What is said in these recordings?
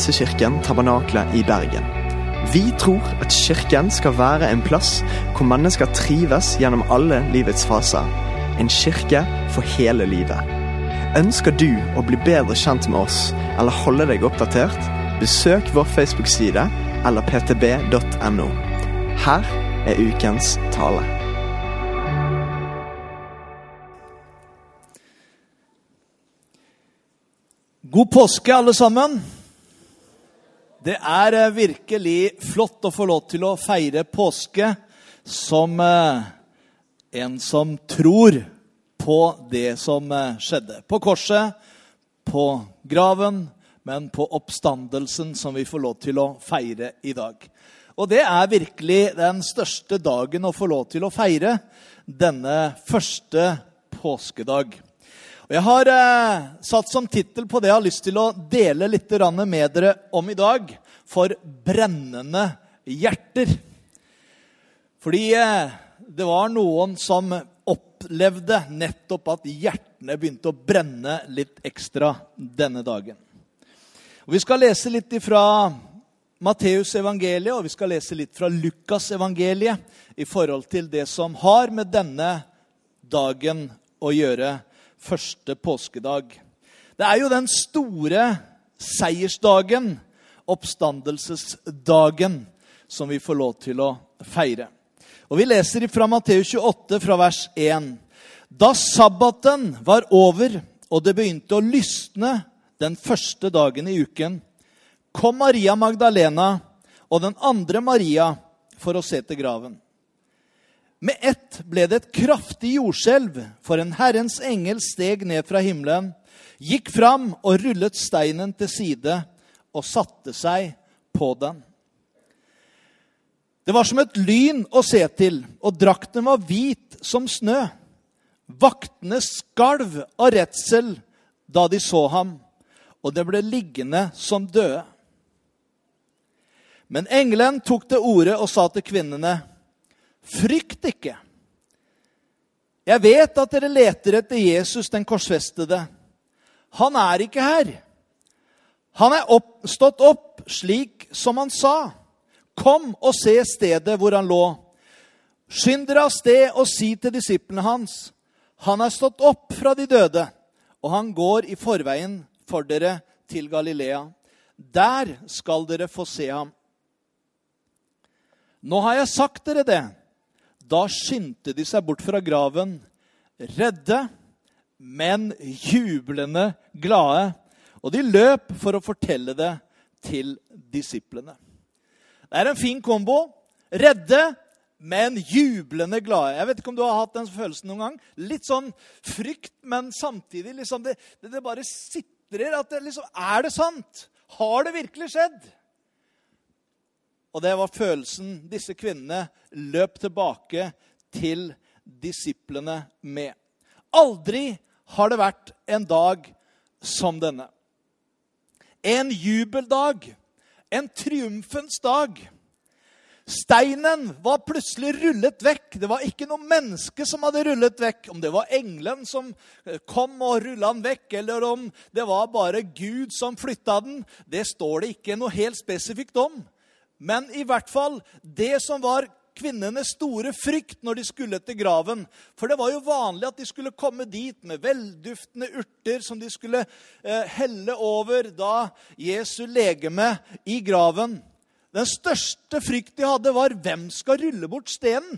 Pinsekirken Tabernaklet i Bergen. Vi tror at kirken skal være en plass hvor mennesker trives gjennom alle livets faser. En kirke for hele livet. Ønsker du å bli bedre kjent med oss eller holde deg oppdatert? Besøk vår Facebook-side eller ptb.no. Her er ukens tale. God påske alle sammen. Det er virkelig flott å få lov til å feire påske som en som tror på det som skjedde. På korset, på graven, men på oppstandelsen som vi får lov til å feire i dag. Og det er virkelig den største dagen å få lov til å feire denne første påskedag. Og jeg har satt som titel på det jeg har lyst til å dele litt med dere om i dag, for brennende hjerter. Fordi det var noen som opplevde nettopp at hjertene begynte å brenne litt ekstra denne dagen. Og vi skal lese litt fra Matteus evangeliet, og vi skal lese litt fra Lukas evangeliet i forhold til det som har med denne dagen å gjøre, første påskedag. Det er jo den store seiersdagen, oppstandelsesdagen, som vi får lov til å feire. Og vi leser fra Matteus 28 fra vers 1. Da sabbaten var over, og det begynte å lysne den første dagen i uken, kom Maria Magdalena og den andre Maria for å se til graven. Med ett ble det et kraftig jordskjelv, for en Herrens engel steg ned fra himmelen, gikk fram og rullet steinen til side og satte seg på den. Det var som et lyn å se til, og drakten var hvit som snø. Vaktene skalv av redsel da de så ham, og det ble liggende som døde. Men engelen tok til orde og sa til kvinnene, frykt ikke. Jeg vet at dere leter etter Jesus den korsfestede. Han er ikke her. Han er stått opp slik som han sa. Kom og se stedet hvor han lå. Skynd dere av sted og si til disiplene hans. Han er stått opp fra de døde, og han går i forveien for dere til Galilea. Der skal dere få se ham. Nå har jeg sagt dere det. Da skyndte de seg bort fra graven, redde, men jublende glade, og de løp for å fortelle det til disiplene. Det er en fin kombo. Redde, men jublende glade. Jeg vet ikke om du har hatt den følelsen noen gang. Litt sånn frykt, men samtidig liksom det bare sitrer at det liksom, er det sant? Har det virkelig skjedd? Og det var følelsen disse kvinnene løp tilbake til disiplene med. Aldri har det vært en dag som denne. En jubeldag, en triumfens dag. Steinen var plutselig rullet vekk. Det var ikke noe menneske som hadde rullet vekk. Om det var engelen som kom og rullet den vekk, eller om det var bare Gud som flyttet den, det står det ikke noe helt spesifikt om. Men i hvert fall det som var kvinnenes store frykt når de skulle til graven. For det var jo vanlig at de skulle komme dit med velduftende urter som de skulle helle over da Jesu legeme i graven. Den største frykt de hadde var, hvem skal rulle bort stenen?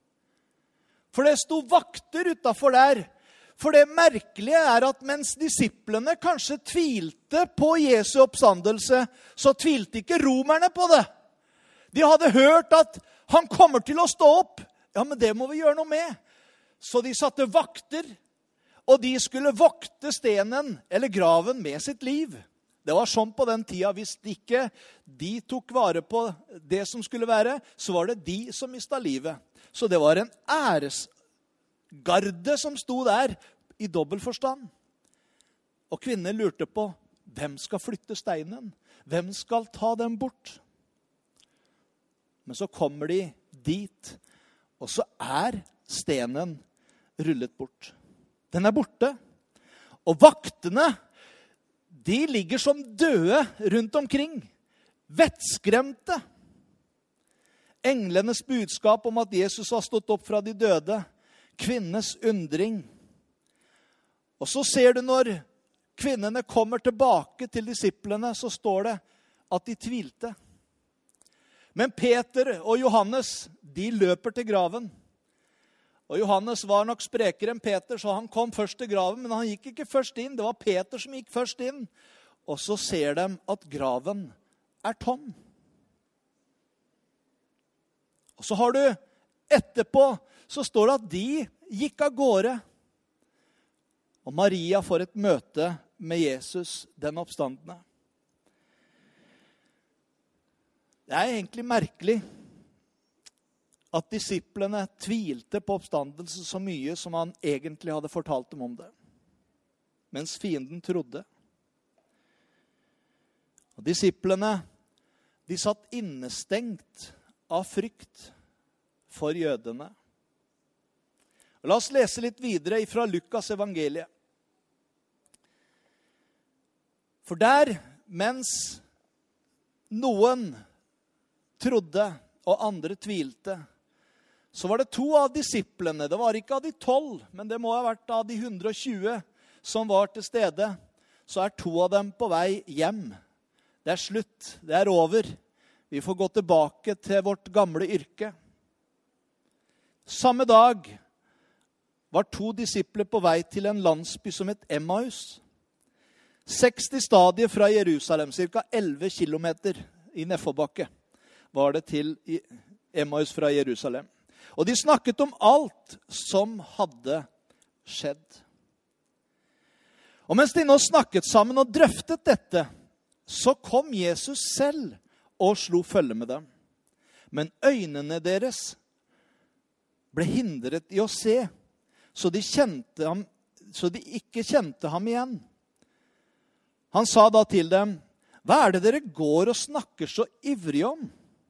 For det sto vakter utenfor der. For det merkelige er at mens disiplene kanskje tvilte på Jesu oppstandelse, så tvilte ikke romerne på det. De hadde hørt at han kommer til å stå opp. Ja, men det må vi gjøre noe med. Så de satte vakter, og de skulle vokte stenen eller graven med sitt liv. Det var sånn på den tida. Hvis ikke de tok vare på det som skulle være, så var det de som mistet livet. Så det var en æresgarde som sto der i dobbelt forstand. Og kvinnen lurte på, hvem skal flytte steinen? Hvem skal ta den bort? Men så kommer de dit, og så er stenen rullet bort. Den er borte. Og vaktene, de ligger som døde rundt omkring, vettskremte. Englenes budskap om at Jesus har stått opp fra de døde, kvinnes undring. Og så ser du når kvinnene kommer tilbake til disiplene, så står det at de tvilte. Men Peter og Johannes, de løper til graven. Og Johannes var nok sprekere enn Peter, så han kom først til graven, men han gikk ikke først inn. Det var Peter som gikk først inn. Og så ser de at graven er tom. Og så har du etterpå, så står det at de gikk av gårde. Og Maria får et møte med Jesus, den oppstandende. Det er egentlig merkelig at disiplene tvilte på oppstandelse så mye som han egentlig hadde fortalt dem om det. Mens fienden trodde. Og disiplene, de satt innestengt av frykt for jødene. Og la oss lese litt videre fra Lukas evangeliet. For der, mens noen trodde og andre tvilte, så var det 2 av disiplene, det var ikke av de 12, men det må ha vært av de 120 som var til stede, så er 2 av dem på vei hjem. Det er slutt, det er over. Vi får gå tilbake til vårt gamle yrke. Samme dag var 2 disipler på vei til en landsby som het Emmaus. 60 stadier fra Jerusalem, cirka 11 kilometer i nedforbakke, var det til Emmaus fra Jerusalem. Og de snakket om alt som hadde skjedd. Og mens de nå snakket sammen og drøftet dette, så kom Jesus selv og slo følge med dem. Men øynene deres ble hindret i å se, så de ikke kjente ham igjen. Han sa da til dem, hva er det dere går og snakker så ivrig om?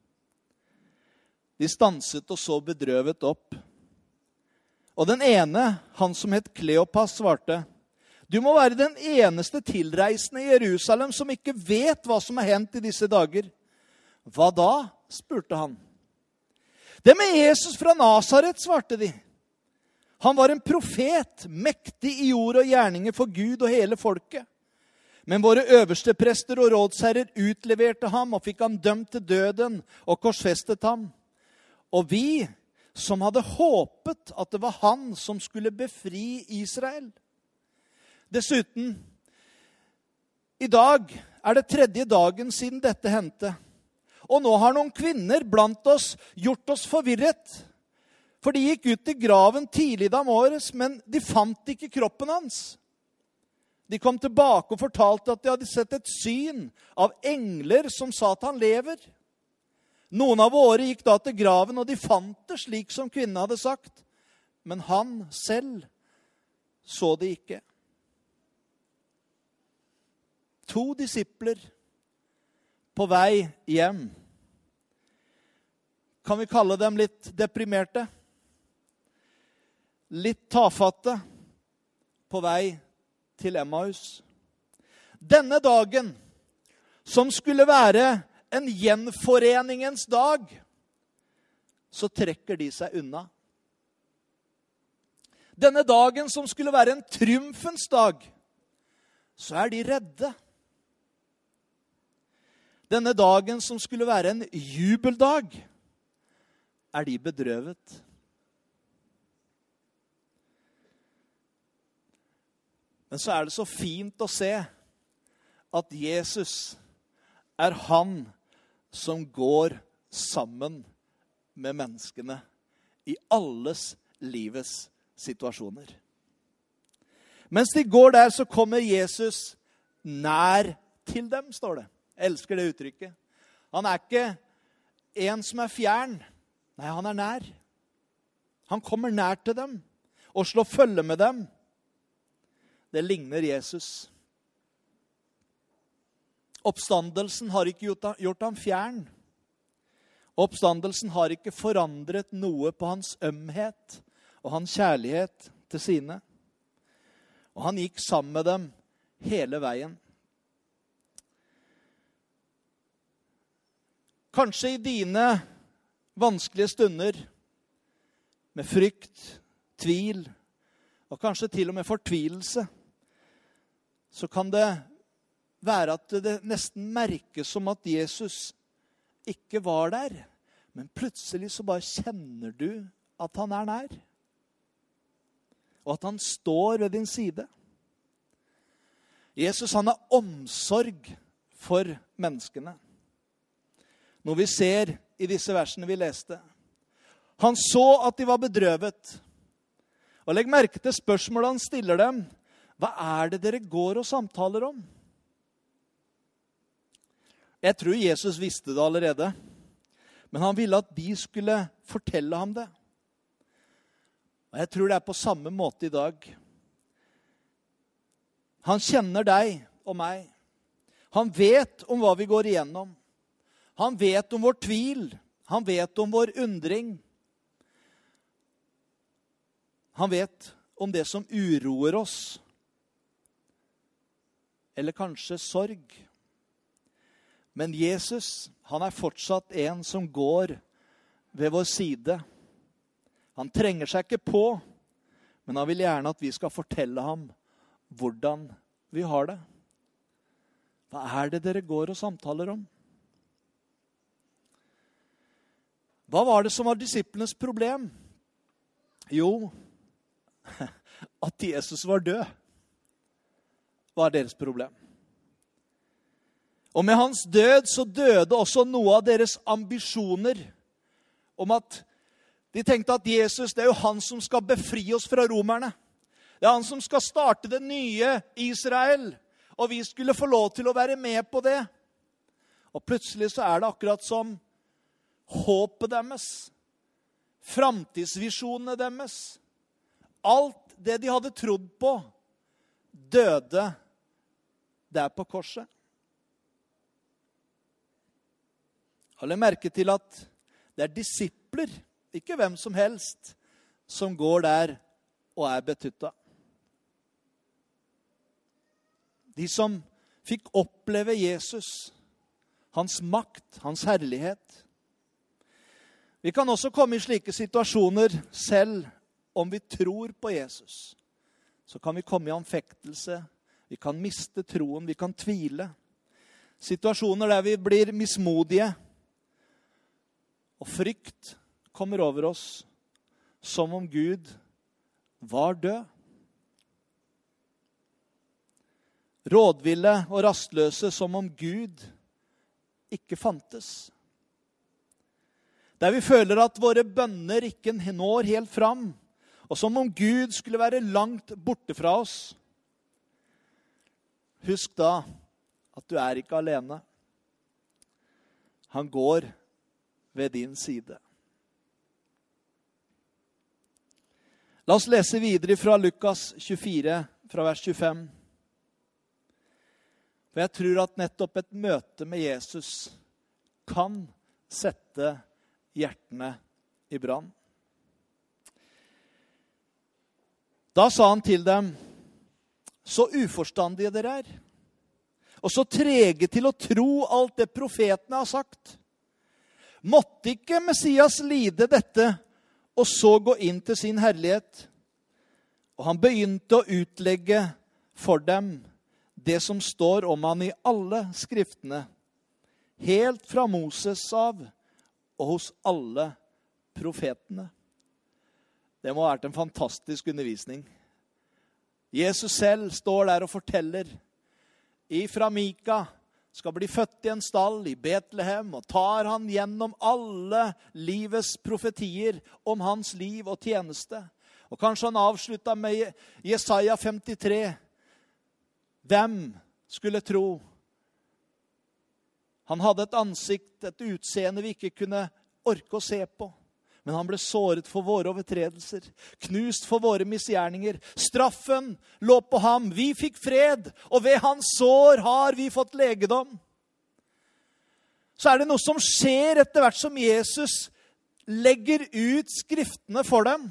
De stanset og så bedrøvet opp. Og den ene, han som het Kleopas, svarte, du må være den eneste tilreisende i Jerusalem som ikke vet hva som har hendt i disse dager. Hva da? Spurte han. Det med Jesus fra Nazaret, svarte de. Han var en profet, mektig i ord og gjerninger for Gud og hele folket. Men våre øverste prester og rådsherrer utleverte ham og fikk ham dømt til døden og korsfestet ham. Og vi som hadde håpet at det var han som skulle befri Israel. Dessuten, i dag er det 3. dagen siden dette hendte. Og nå har noen kvinner blant oss gjort oss forvirret. For de gikk ut i graven tidlig da morges, men de fant ikke kroppen hans. De kom tilbake og fortalte at de hadde sett et syn av engler som sa at han lever. Noen av våre gikk da til graven, og de fant det slik som kvinnen hadde sagt. Men han selv så det ikke. 2 disipler på vei hjem. Kan vi kalle dem litt deprimerte? Litt tafatte på vei til Emmaus. Denne dagen, som skulle være en gjenforeningens dag, så trekker de seg unna. Denne dagen, som skulle være en triumfens dag, så er de redde. Denne dagen, som skulle være en jubeldag, er de bedrøvet. Men så er det så fint å se at Jesus er han som går sammen med menneskene i alles livets situasjoner. Mens de går der, så kommer Jesus nær til dem, står det. Jeg elsker det uttrykket. Han er ikke en som er fjern. Nei, han er nær. Han kommer nær til dem og slår følge med dem. Det ligner Jesus. Oppstandelsen har ikke gjort ham fjern. Oppstandelsen har ikke forandret noe på hans ømhet og hans kjærlighet til sine. Og han gikk sammen med dem hele veien. Kanskje i dine vanskelige stunder, med frykt, tvil, og kanskje til og med fortvilelse, så kan det være at det nesten merkes som at Jesus ikke var der. Men plutselig så bare kjenner du at han er nær. Og at han står ved din side. Jesus, han har omsorg for menneskene. Noe vi ser i disse versene vi leste. Han så at de var bedrøvet. Og legg merke til spørsmålet han stiller dem. Hva er det dere går og samtaler om? Jeg tror Jesus visste det allerede. Men han ville at de skulle fortelle ham det. Og jeg tror det er på samme måte i dag. Han kjenner deg og meg. Han vet om hva vi går igjennom. Han vet om vår tvil. Han vet om vår undring. Han vet om det som uroer oss. Eller kanskje sorg. Men Jesus, han er fortsatt en som går ved vår side. Han trenger seg ikke på, men han vil gjerne at vi skal fortelle ham hvordan vi har det. Hva er det dere går og samtaler om? Hva var det som var disiplenes problem? Jo, at Jesus var død, var deres problem. Og med hans død så døde også noe av deres ambisjoner om at de tenkte at Jesus, det er jo han som skal befri oss fra romerne. Det er han som skal starte det nye Israel, og vi skulle få lov til å være med på det. Og plutselig så er det akkurat som håpet deres, framtidsvisjonene deres, alt det de hadde trodd på, døde der på korset. Legg merke til at det er disipler, ikke hvem som helst, som går der og er betutta. De som fikk oppleve Jesus, hans makt, hans herlighet. Vi kan også komme i slike situasjoner selv om vi tror på Jesus. Så kan vi komme i anfektelse, vi kan miste troen, vi kan tvile. Situasjoner der vi blir mismodige, og frykt kommer over oss som om Gud var død. Rådville og rastløse som om Gud ikke fantes. Der vi føler at våre bønner ikke når helt fram, og som om Gud skulle være langt borte fra oss. Husk da at du er ikke alene. Han går ved din side. La oss lese videre fra Lukas 24, fra vers 25. For jeg tror at nettopp et møte med Jesus kan sette hjertene i brann. Da sa han til dem, så uforstandige dere er, og så trege til å tro alt det profetene har sagt. Måtte ikke Messias lide dette, og så gå inn til sin herlighet? Og han begynte å utlegge for dem det som står om han i alle skriftene, helt fra Moses av og hos alle profetene. Det må ha vært en fantastisk undervisning. Jesus selv står der og forteller, ifra Mika skal bli født i en stall i Betlehem, og tar han gjennom alle livets profetier om hans liv og tjeneste. Og kanskje han avsluttet med Jesaja 53. Hvem skulle tro? Han hadde et ansikt, et utseende vi ikke kunne orke å se på. Men han ble såret for våre overtredelser, knust for våre misgjerninger. Straffen lå på ham, vi fikk fred, og ved hans sår har vi fått legedom. Så er det noe som skjer etter hvert som Jesus legger ut skriftene for dem,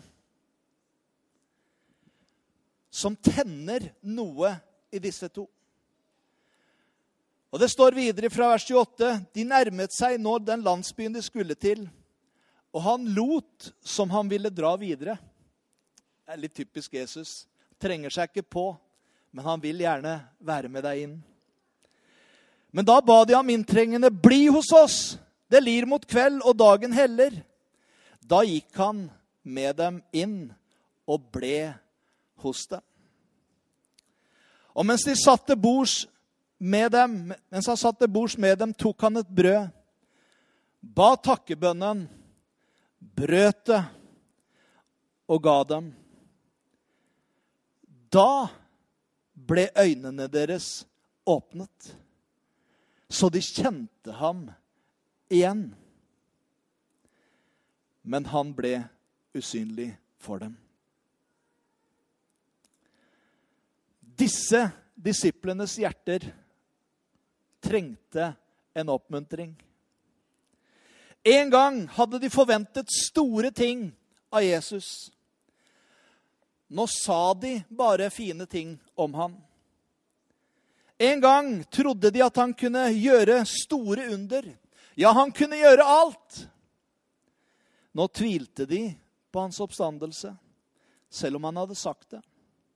som tenner noe i disse to. Og det står videre fra vers 28, de nærmet seg nå den landsbyen de skulle til, og han lot som han ville dra videre. Det litt typisk Jesus. Trenger seg ikke på, men han vil gjerne være med deg inn. Men da ba de ham inntrengende, bli hos oss. Det lir mot kveld, og dagen heller. Da gikk han med dem inn og ble hos dem. Og mens han satt til bords med dem, tok han et brød, ba takkebønnen, brøt det og ga dem. Da ble øynene deres åpnet, så de kjente ham igjen. Men han ble usynlig for dem. Disse disiplenes hjerter trengte en oppmuntring. En gang hadde de forventet store ting av Jesus. Nå sa de bare fine ting om han. En gang trodde de at han kunne gjøre store under. Ja, han kunne gjøre alt. Nå tvilte de på hans oppstandelse, selv om han hadde sagt det.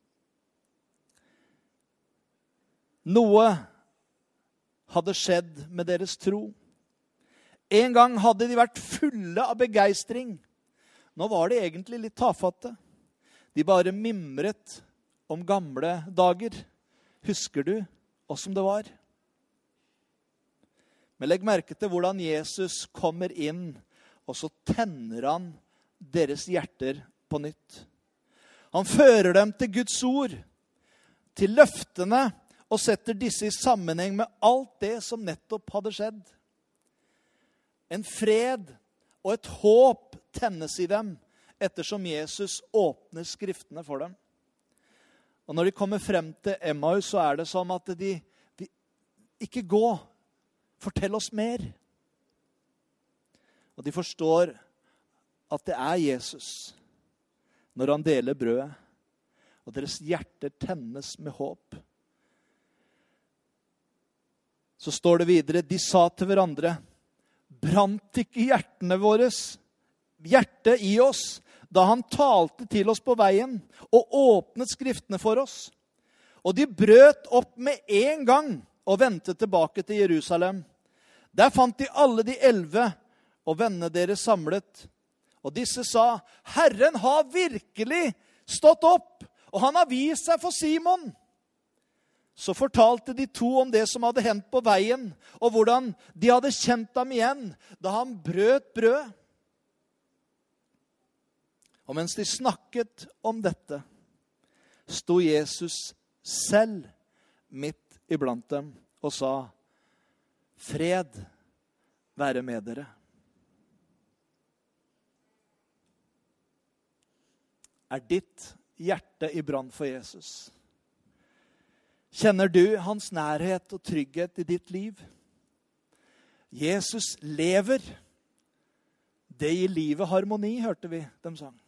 Noe hadde skjedd med deres tro. En gang hadde de vært fulle av begeistring. Nå var de egentlig litt tafatte. De bare mimret om gamle dager. Husker du hvordan det var? Men legg merke til hvordan Jesus kommer inn, og så tenner han deres hjerter på nytt. Han fører dem til Guds ord, til løftene, og setter disse i sammenheng med alt det som nettopp hadde skjedd. En fred og et håp tennes i dem, ettersom Jesus åpner skriftene for dem. Og når de kommer frem til Emmaus, så er det som at de ikke gå, fortell oss mer. Og de forstår at det er Jesus når han deler brødet, og deres hjerter tennes med håp. Så står det videre, de sa til hverandre, brant ikke hjertet i oss, da han talte til oss på veien og åpnet skriftene for oss. Og de brøt opp med en gang og vendte tilbake til Jerusalem. Der fant de alle de 11 og vennene deres samlet. Og disse sa, Herren har virkelig stått opp, og han har vist seg for Simon. Så fortalte de to om det som hadde hendt på veien, og hvordan de hadde kjent ham igjen da han brøt brød. Og mens de snakket om dette, sto Jesus selv midt iblant dem og sa, fred være med dere. Er ditt hjerte i brann for Jesus? Kjenner du hans nærhet og trygghet i ditt liv? Jesus lever. Det gir livet harmoni, hørte vi dem sang.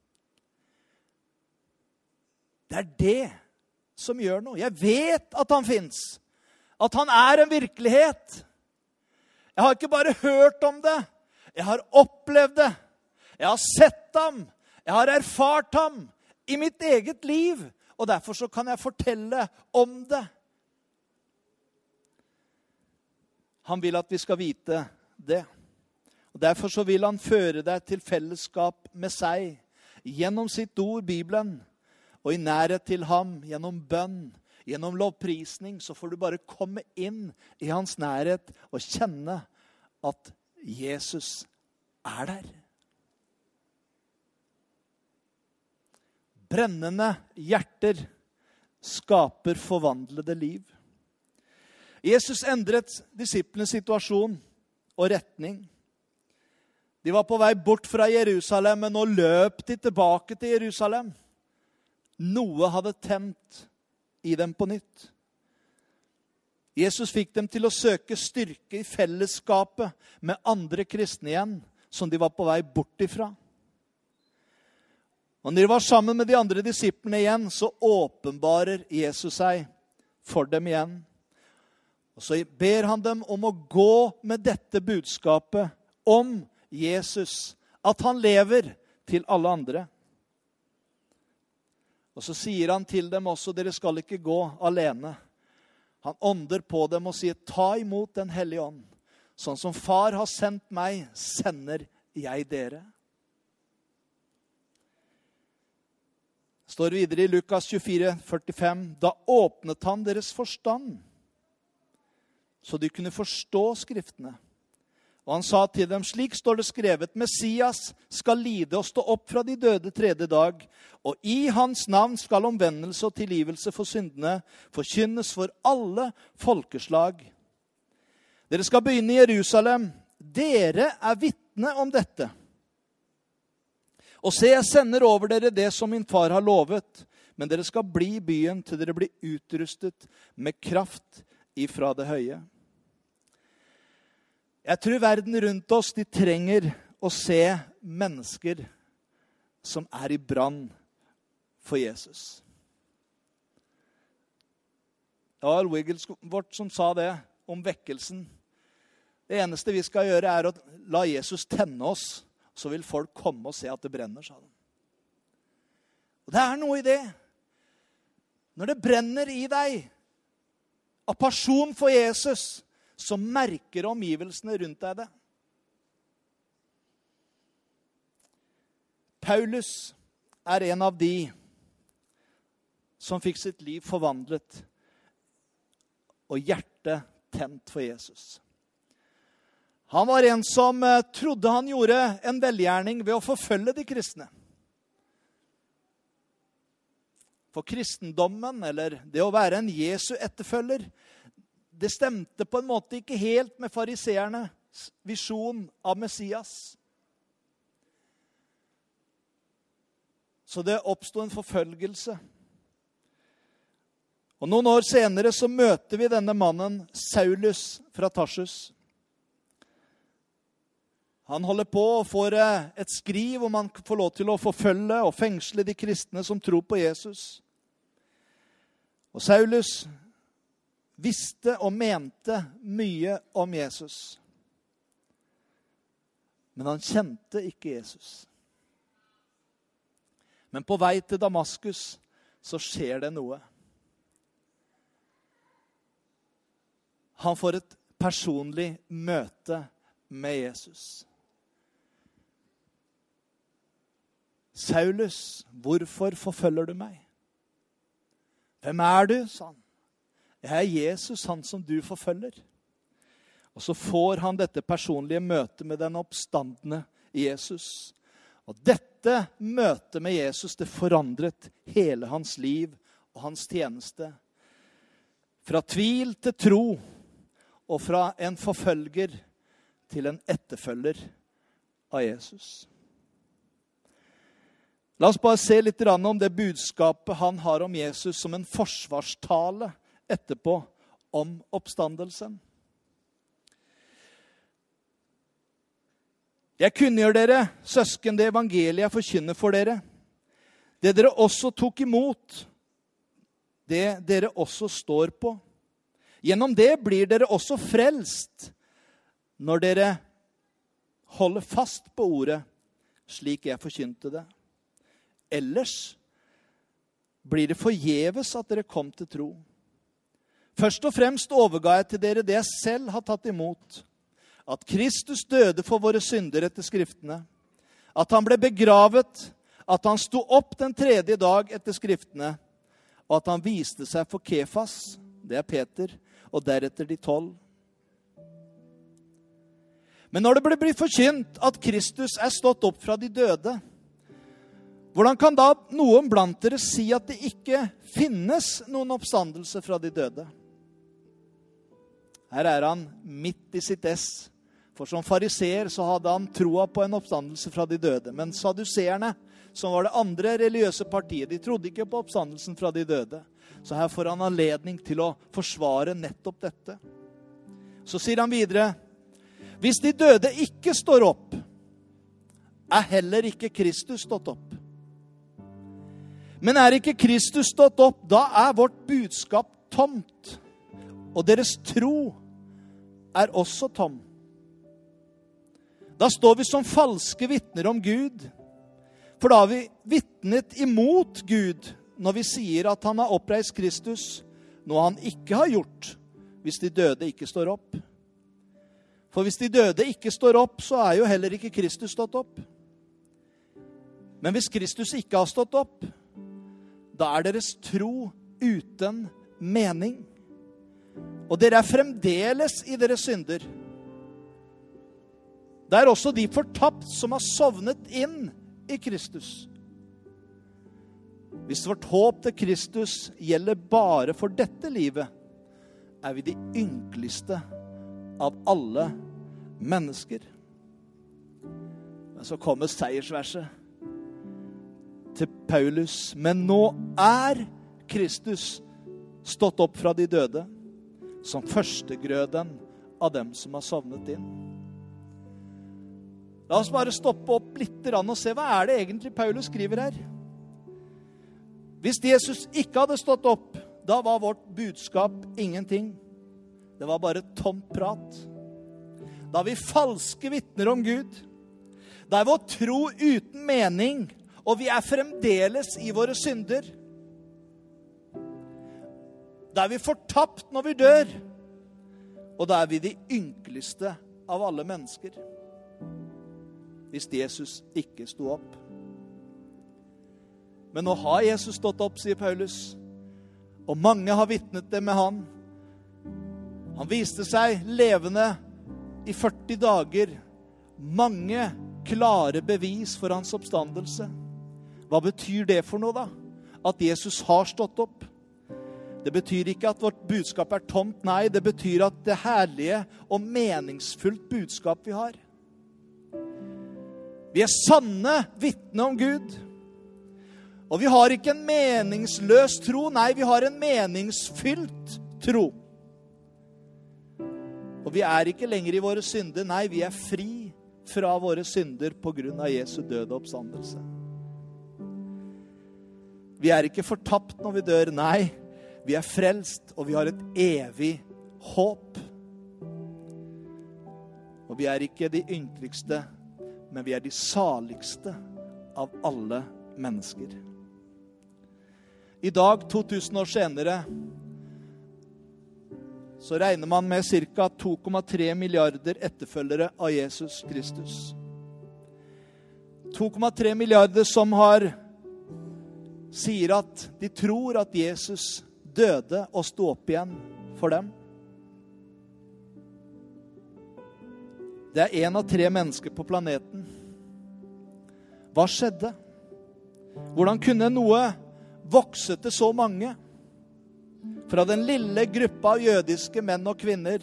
Det er det som gjør noe. Jeg vet at han finnes. At han er en virkelighet. Jeg har ikke bare hørt om det. Jeg har opplevd det. Jeg har sett ham. Jeg har erfart ham i mitt eget liv. Og derfor så kan jeg fortelle om det. Han vil at vi skal vite det. Og derfor så vil han føre deg til fellesskap med seg. Gjennom sitt ord, Bibelen. Og i nærhet til ham, gjennom bønn, gjennom lovprisning, så får du bare komme inn i hans nærhet og kjenne at Jesus er der. Brennende hjerter skaper forvandlede liv. Jesus endret disiplenes situasjon og retning. De var på vei bort fra Jerusalem, men nå løp de tilbake til Jerusalem. Noe hadde tent i dem på nytt. Jesus fikk dem til å søke styrke i fellesskapet med andre kristne igjen, som de var på vei bort ifra. Og når de var sammen med de andre disiplene igjen, så åpenbarer Jesus seg for dem igjen. Og så ber han dem om å gå med dette budskapet om Jesus, at han lever, til alle andre. Og så sier han til dem også, dere skal ikke gå alene. Han ånder på dem og sier, ta imot den hellige ånd. Sånn som far har sendt meg, sender jeg dere. Står videre i Lukas 24:45. Da åpnet han deres forstand, så de kunne forstå skriftene. Og han sa til dem, slik står det skrevet, Messias skal lide og stå opp fra de døde tredje dag, og i hans navn skal omvendelse og tilgivelse for syndene forkynnes for alle folkeslag. Dere skal begynne i Jerusalem. Dere er vitne om dette. Og se, jeg sender over dere det som min far har lovet, men dere skal bli i byen til dere blir utrustet med kraft ifra det høye. Jeg tror verden rundt oss, de trenger å se mennesker som er i brann for Jesus. Det var Wigglesworth som sa det om vekkelsen. Det eneste vi skal gjøre er å la Jesus tenne oss, så vil folk komme og se at det brenner, sa han. Og det er noe i det. Når det brenner i deg av pasjon for Jesus, så merker omgivelsene rundt deg det. Paulus er en av de som fikk sitt liv forvandlet og hjertet tent for Jesus. Han var en som trodde han gjorde en velgjerning ved å forfølge de kristne. For kristendommen, eller det å være en Jesu etterfølger, det stemte på en måte ikke helt med fariseernes visjon av Messias. Så det oppstod en forfølgelse. Og noen år senere så møter vi denne mannen, Saulus fra Tarsus. Han holder på og får et skriv om han får lov til å forfølge og fengsle de kristne som tror på Jesus. Og Saulus visste og mente mye om Jesus. Men han kjente ikke Jesus. Men på vei til Damaskus så skjer det noe. Han får et personlig møte med Jesus. Saulus, hvorfor forfølger du meg? Hvem er du, sa han. Jeg er Jesus, han som du forfølger. Og så får han dette personlige møtet med den oppstandne Jesus. Og dette møtet med Jesus, det forandret hele hans liv og hans tjeneste. Fra tvil til tro, og fra en forfølger til en etterfølger av Jesus. La oss bare se litt om det budskapet han har om Jesus som en forsvarstale etterpå om oppstandelsen. Jeg kunngjør dere, søsken, det evangeliet jeg forkynner for dere. Det dere også tok imot, det dere også står på. Gjennom det blir dere også frelst når dere holder fast på ordet, slik jeg forkynte det. Ellers blir det forgjeves at dere kom til tro. Først og fremst overga jeg til dere det jeg selv har tatt imot. At Kristus døde for våre synder etter skriftene. At han ble begravet. At han sto opp den tredje dag etter skriftene. Og at han viste seg for Kefas, det er Peter, og deretter de 12. Men når det blir forkynt at Kristus er stått opp fra de døde, hvordan kan da noen blant dere si at det ikke finnes noen oppstandelse fra de døde? Her er han midt i sitt ess. For som fariseer så hadde han troa på en oppstandelse fra de døde. Men saduseerne, som var det andre religiøse partiet, de trodde ikke på oppstandelsen fra de døde. Så her får han anledning til å forsvare nettopp dette. Så sier han videre, hvis de døde ikke står opp, er heller ikke Kristus stått opp. Men er ikke Kristus stått opp, da er vårt budskap tomt, og deres tro også tom. Da står vi som falske vitner om Gud, for da har vi vitnet imot Gud når vi sier at han har oppreist Kristus, noe han ikke har gjort hvis de døde ikke står opp. For hvis de døde ikke står opp, så jo heller ikke Kristus stått opp. Men hvis Kristus ikke har stått opp, da deres tro uten mening. Og dere fremdeles i deres synder. Det også de fortapt som har sovnet inn i Kristus. Hvis vårt håp til Kristus gjelder bare for dette livet, vi de ynkeligste av alle mennesker. Men så kommer seiersverset til Paulus. Men nå Kristus stått opp fra de døde, som førstegrøden av dem som har sovnet inn. La oss bare stoppe opp litt og se hva det egentlig Paulus skriver her. Hvis Jesus ikke hadde stått opp, da var vårt budskap ingenting. Det var bare tomt prat. Da vi falske vitner om Gud. Da vår tro uten mening, og vi fremdeles i våre synder. Da vi fortapt når vi dør, og da vi de ynkeligste av alle mennesker. Hvis Jesus ikke stod opp. Men nå har Jesus stått opp, sier Paulus. Og mange har vittnet det med han. Han viste seg levende i 40 dager. Mange klare bevis for hans oppstandelse. Hva betyr det for noe da? At Jesus har stått opp. Det betyr ikke at vårt budskap tomt. Nei, det betyr at det herlige og meningsfullt budskap vi har. Vi sanne vitne om Gud. Og vi har ikke en meningsløs tro. Nei, vi har en meningsfylt tro. Og vi ikke lenger i våre synder. Nei, vi fri fra våre synder på grunn av Jesu død og oppstandelse. Vi ikke fortapt når vi dør. Nei, vi frelst, og vi har et evig håp. Og vi ikke de ynkeligste, men vi de saligste av alle mennesker. I dag, 2000 år senere, så regner man med ca. 2,3 milliarder etterfølgere av Jesus Kristus. 2,3 milliarder som sier at de tror at Jesus døde og stod opp igjen for dem. Det 1 av 3 mennesker på planeten. Hva skjedde? Hvordan kunne noe vokse til så mange? Fra den lille gruppa av jødiske menn og kvinner.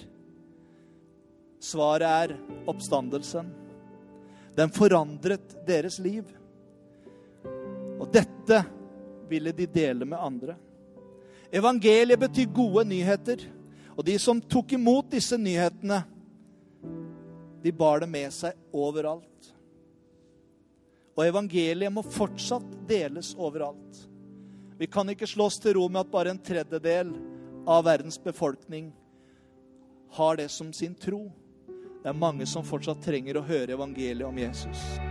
Svaret oppstandelsen. Den forandret deres liv. Og dette ville de dele med andre. Evangeliet betyr gode nyheter. Og de som tok imot disse nyhetene, de bar det med seg overalt. Og evangeliet må fortsatt deles overalt. Vi kan ikke slå oss til ro med at bare 1/3 av verdens befolkning har det som sin tro. Det mange som fortsatt trenger å høre evangeliet om Jesus.